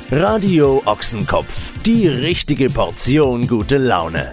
Radio Ochsenkopf, die richtige Portion gute Laune.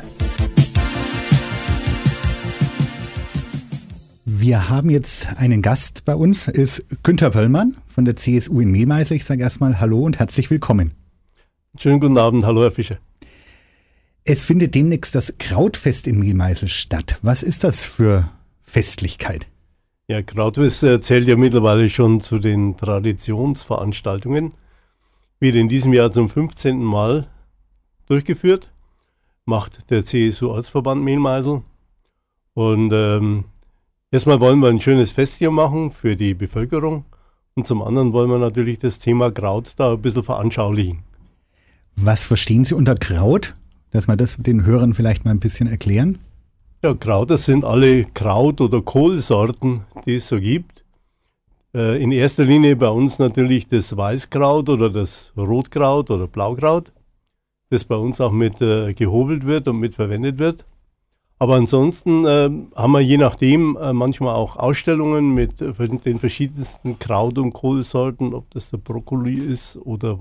Wir haben jetzt einen Gast bei uns, ist Günther Pöllmann von der CSU in Mehlmeisel. Ich sage erstmal Hallo und herzlich willkommen. Schönen guten Abend, hallo Herr Fischer. Es findet demnächst das Krautfest in Mehlmeisel statt. Was ist das für Festlichkeit? Ja, Krautfest zählt ja mittlerweile schon zu den Traditionsveranstaltungen. Wird in diesem Jahr zum 15. Mal durchgeführt, macht der CSU-Ortsverband Mehlmeisel. Und erstmal wollen wir ein schönes Fest hier machen für die Bevölkerung und zum anderen wollen wir natürlich das Thema Kraut da ein bisschen veranschaulichen. Was verstehen Sie unter Kraut? Dass wir das den Hörern vielleicht mal ein bisschen erklären? Ja, Kraut, das sind alle Kraut- oder Kohlsorten, die es so gibt. In erster Linie bei uns natürlich das Weißkraut oder das Rotkraut oder Blaukraut, das bei uns auch mit gehobelt wird und mit verwendet wird. Aber ansonsten haben wir je nachdem manchmal auch Ausstellungen mit den verschiedensten Kraut- und Kohlsorten, ob das der Brokkoli ist oder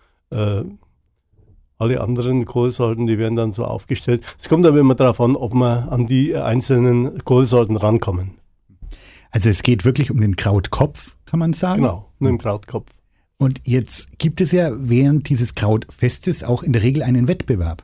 alle anderen Kohlsorten, die werden dann so aufgestellt. Es kommt aber immer darauf an, ob wir an die einzelnen Kohlsorten rankommen. Also es geht wirklich um den Krautkopf, kann man sagen? Genau, um den Krautkopf. Und jetzt gibt es ja während dieses Krautfestes auch in der Regel einen Wettbewerb.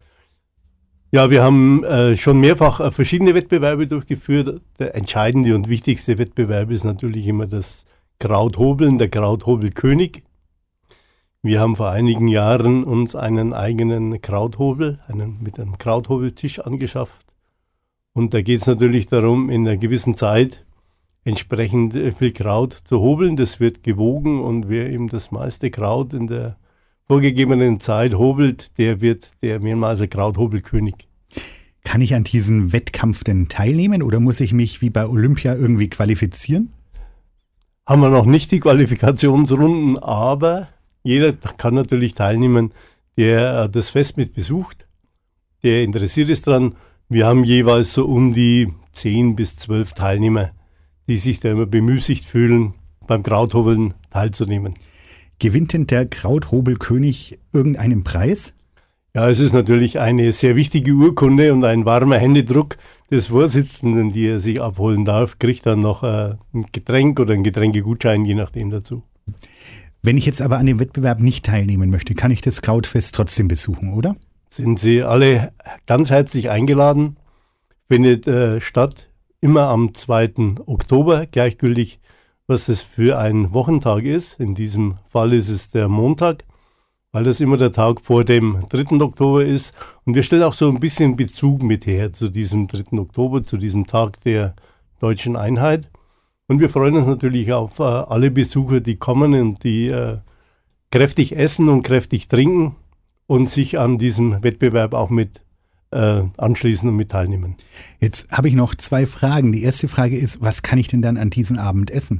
Ja, wir haben schon mehrfach verschiedene Wettbewerbe durchgeführt. Der entscheidende und wichtigste Wettbewerb ist natürlich immer das Krauthobeln, der Krauthobelkönig. Wir haben vor einigen Jahren uns einen eigenen Krauthobel, mit einem Krauthobeltisch angeschafft. Und da geht es natürlich darum, in einer gewissen Zeit entsprechend viel Kraut zu hobeln. Das wird gewogen und wer eben das meiste Kraut in der vorgegebenen Zeit hobelt, der wird der Mehlmeiser Krauthobelkönig. Kann ich an diesem Wettkampf denn teilnehmen oder muss ich mich wie bei Olympia irgendwie qualifizieren? Haben wir noch nicht die Qualifikationsrunden, aber jeder kann natürlich teilnehmen, der das Fest mit besucht, der interessiert ist dran. Wir haben jeweils so um die 10 bis 12 Teilnehmer, die sich da immer bemüßigt fühlen, beim Krauthobeln teilzunehmen. Gewinnt denn der Krauthobelkönig irgendeinen Preis? Ja, es ist natürlich eine sehr wichtige Urkunde und ein warmer Händedruck des Vorsitzenden, die er sich abholen darf, kriegt dann noch ein Getränk oder einen Getränkegutschein, je nachdem dazu. Wenn ich jetzt aber an dem Wettbewerb nicht teilnehmen möchte, kann ich das Krautfest trotzdem besuchen, oder? Sind Sie alle ganz herzlich eingeladen. Findet statt immer am 2. Oktober, gleichgültig, was das für ein Wochentag ist. In diesem Fall ist es der Montag, weil das immer der Tag vor dem 3. Oktober ist. Und wir stellen auch so ein bisschen Bezug mit her zu diesem 3. Oktober, zu diesem Tag der deutschen Einheit. Und wir freuen uns natürlich auf alle Besucher, die kommen und die kräftig essen und kräftig trinken und sich an diesem Wettbewerb auch mit anschließen und mit teilnehmen. Jetzt habe ich noch 2 Fragen. Die erste Frage ist, was kann ich denn dann an diesem Abend essen?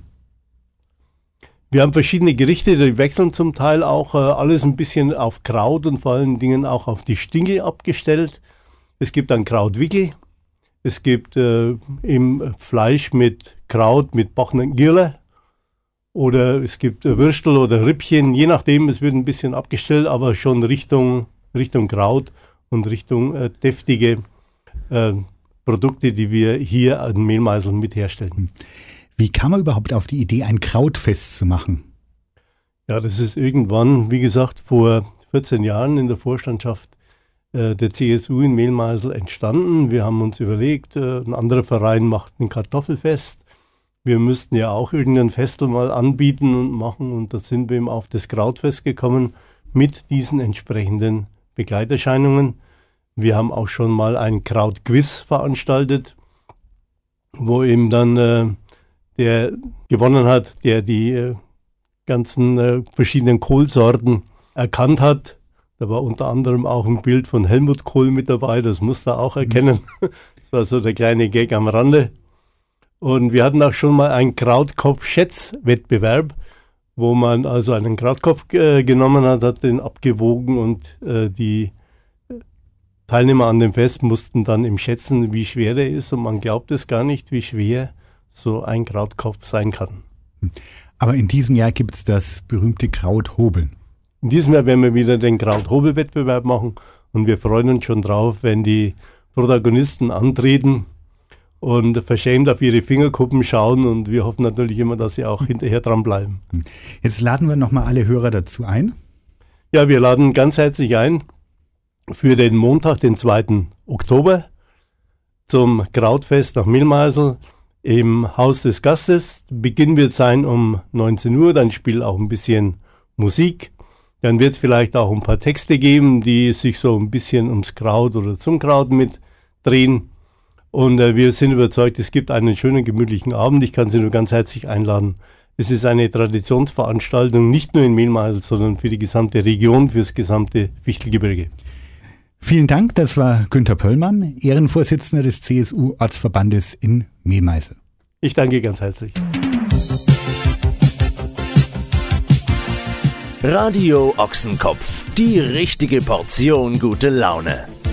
Wir haben verschiedene Gerichte, die wechseln zum Teil auch alles ein bisschen auf Kraut und vor allen Dingen auch auf die Stinke abgestellt. Es gibt dann Krautwickel. Es gibt eben Fleisch mit Kraut, mit bachenden Girle oder es gibt Würstel oder Rippchen, je nachdem, es wird ein bisschen abgestellt, aber schon Richtung Kraut und Richtung deftige Produkte, die wir hier an Mehlmeiseln mit herstellen. Wie kam man überhaupt auf die Idee, ein Krautfest zu machen? Ja, das ist irgendwann, wie gesagt, vor 14 Jahren in der Vorstandschaft der CSU in Mehlmeisel entstanden. Wir haben uns überlegt, ein anderer Verein macht ein Kartoffelfest. Wir müssten ja auch irgendein Festel mal anbieten und machen und da sind wir eben auf das Krautfest gekommen mit diesen entsprechenden Begleiterscheinungen. Wir haben auch schon mal ein Krautquiz veranstaltet, wo eben dann der gewonnen hat, der die ganzen verschiedenen Kohlsorten erkannt hat. Da war unter anderem auch ein Bild von Helmut Kohl mit dabei, das musste er auch erkennen. Das war so der kleine Gag am Rande. Und wir hatten auch schon mal einen Krautkopf-Schätz-Wettbewerb, wo man also einen Krautkopf genommen hat den abgewogen und die Teilnehmer an dem Fest mussten dann eben schätzen, wie schwer der ist und man glaubt es gar nicht, wie schwer so ein Krautkopf sein kann. Aber in diesem Jahr gibt es das berühmte Krauthobeln. In diesem Jahr werden wir wieder den Krauthobelwettbewerb machen und wir freuen uns schon drauf, wenn die Protagonisten antreten und verschämt auf ihre Fingerkuppen schauen und wir hoffen natürlich immer, dass sie auch hinterher dranbleiben. Jetzt laden wir nochmal alle Hörer dazu ein. Ja, wir laden ganz herzlich ein für den Montag, den 2. Oktober zum Krautfest nach Mehlmeisel im Haus des Gastes. Beginn wird sein um 19 Uhr, dann spielt auch ein bisschen Musik. Dann wird es vielleicht auch ein paar Texte geben, die sich so ein bisschen ums Kraut oder zum Kraut mit drehen. Und wir sind überzeugt, es gibt einen schönen, gemütlichen Abend. Ich kann Sie nur ganz herzlich einladen. Es ist eine Traditionsveranstaltung, nicht nur in Mehlmeisel, sondern für die gesamte Region, für das gesamte Fichtelgebirge. Vielen Dank, das war Günther Pöllmann, Ehrenvorsitzender des CSU-Ortsverbandes in Mehlmeisel. Ich danke ganz herzlich. Radio Ochsenkopf, die richtige Portion gute Laune.